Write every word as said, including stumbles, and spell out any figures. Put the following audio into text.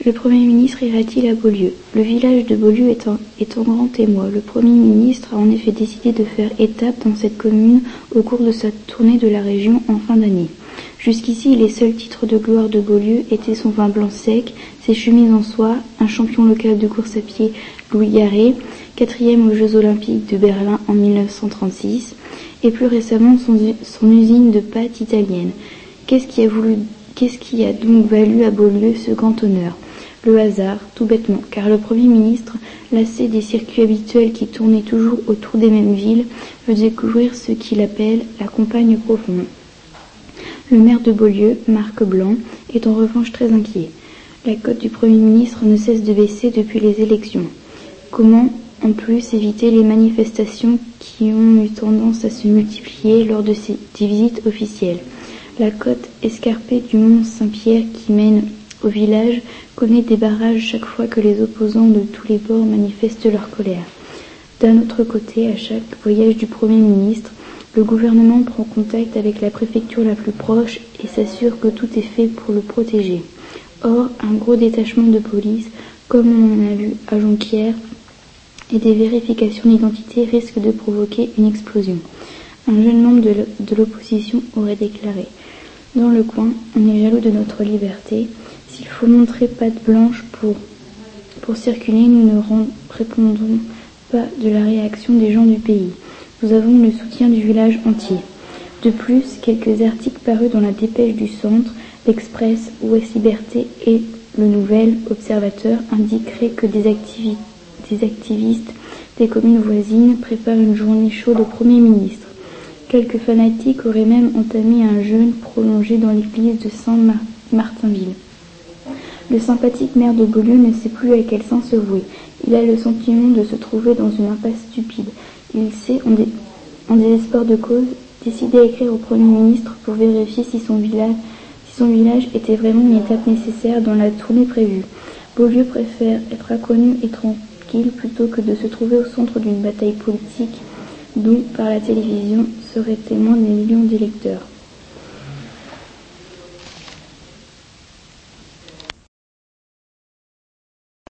Le Premier ministre ira-t-il à Beaulieu? Le village de Beaulieu est en, est en grand émoi. Le Premier ministre a en effet décidé de faire étape dans cette commune au cours de sa tournée de la région en fin d'année. Jusqu'ici, les seuls titres de gloire de Beaulieu étaient son vin blanc sec, ses chemises en soie, un champion local de course à pied, Louis Garré, quatrième aux Jeux Olympiques de Berlin en mille neuf cent trente-six, et plus récemment son, son usine de pâtes italienne. Qu'est-ce qui a voulu, qu'est-ce qui a donc valu à Beaulieu ce grand honneur? Le hasard, tout bêtement, car le Premier ministre, lassé des circuits habituels qui tournaient toujours autour des mêmes villes, veut découvrir ce qu'il appelle la campagne profonde. Le maire de Beaulieu, Marc Blanc, est en revanche très inquiet. La cote du Premier ministre ne cesse de baisser depuis les élections. Comment, en plus, éviter les manifestations qui ont eu tendance à se multiplier lors de ces visites officielles? La côte escarpée du mont Saint-Pierre qui mène au village connaît des barrages chaque fois que les opposants de tous les bords manifestent leur colère. D'un autre côté, à chaque voyage du Premier ministre, le gouvernement prend contact avec la préfecture la plus proche et s'assure que tout est fait pour le protéger. Or, un gros détachement de police, comme on en a vu à Jonquière, et des vérifications d'identité risquent de provoquer une explosion. Un jeune membre de l'opposition aurait déclaré « Dans le coin, on est jaloux de notre liberté. S'il faut montrer patte blanche pour, pour circuler, nous ne répondrons pas de la réaction des gens du pays. Nous avons le soutien du village entier. » De plus, quelques articles parus dans la Dépêche du Centre, l'Express, Ouest Liberté et le Nouvel Observateur indiqueraient que des, activi- des activistes des communes voisines préparent une journée chaude au Premier ministre. Quelques fanatiques auraient même entamé un jeûne prolongé dans l'église de Saint-Martinville. Le sympathique maire de Beaulieu ne sait plus à quel sens se vouer. Il a le sentiment de se trouver dans une impasse stupide. Il s'est, en, dé- en désespoir de cause, décidé à écrire au Premier ministre pour vérifier si son village, si son village était vraiment une étape nécessaire dans la tournée prévue. Beaulieu préfère être inconnu et tranquille plutôt que de se trouver au centre d'une bataille politique dont, par la télévision, seraient témoins des millions d'électeurs.